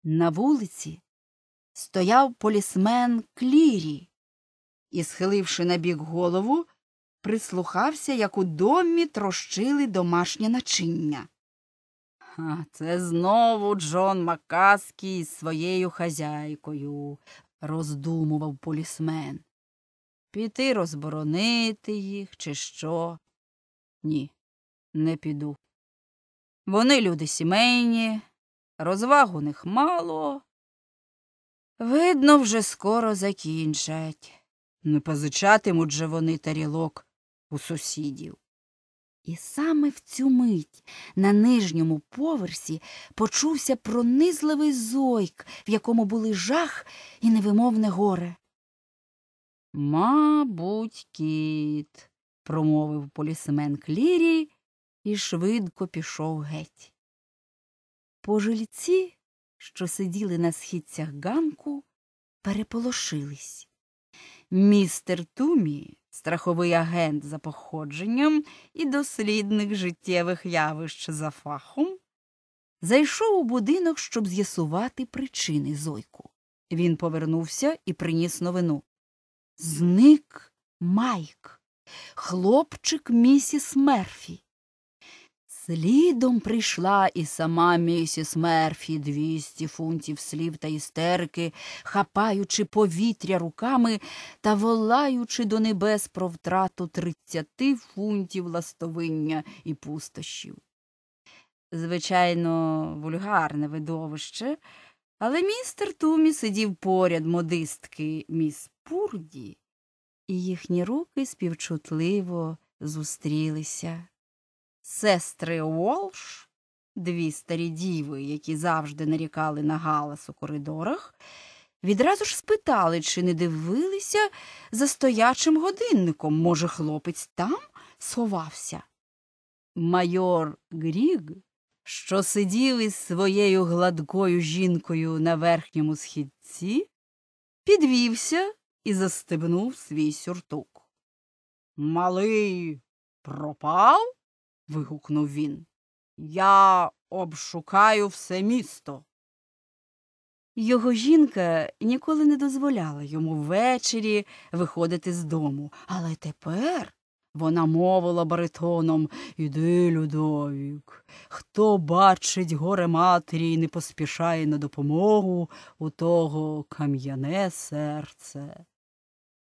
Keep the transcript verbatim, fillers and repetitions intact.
На вулиці стояв полісмен Клірі і, схиливши набік голову, прислухався, як у домі трощили домашнє начиння. «А це знову Джон Маккаскій із своєю хазяйкою», – роздумував полісмен. «Піти розборонити їх, чи що? Ні, не піду. Вони люди сімейні, розваг у них мало. Видно, вже скоро закінчать. Не позичатимуть же вони тарілок у сусідів». І саме в цю мить на нижньому поверсі почувся пронизливий зойк, в якому були жах і невимовне горе. «Мабуть, кіт», – промовив полісмен Клірі і швидко пішов геть. Пожильці, що сиділи на східцях ганку, переполошились. Містер Тумі, страховий агент за походженням і дослідник життєвих явищ за фахом, зайшов у будинок, щоб з'ясувати причини зойку. Він повернувся і приніс новину. Зник Майк, хлопчик місіс Мерфі. Слідом прийшла і сама місіс Мерфі, двісті фунтів слів та істерики, хапаючи повітря руками та волаючи до небес про втрату тридцяти фунтів ластовиння і пустощів. Звичайно, вульгарне видовище, але містер Тумі сидів поряд модистки міс Пурді, і їхні руки співчутливо зустрілися. Сестри Уолш, дві старі діви, які завжди нарікали на галас у коридорах, відразу ж спитали, чи не дивилися за стоячим годинником. Може, хлопець там сховався? Майор Гріг, що сидів із своєю гладкою жінкою на верхньому східці, підвівся і застебнув свій сюртук. «Малий пропав?» – вигукнув він. «Я обшукаю все місто». Його жінка ніколи не дозволяла йому ввечері виходити з дому, але тепер вона мовила баритоном: «Іди, Людовік, хто бачить горе матері і не поспішає на допомогу, у того кам'яне серце».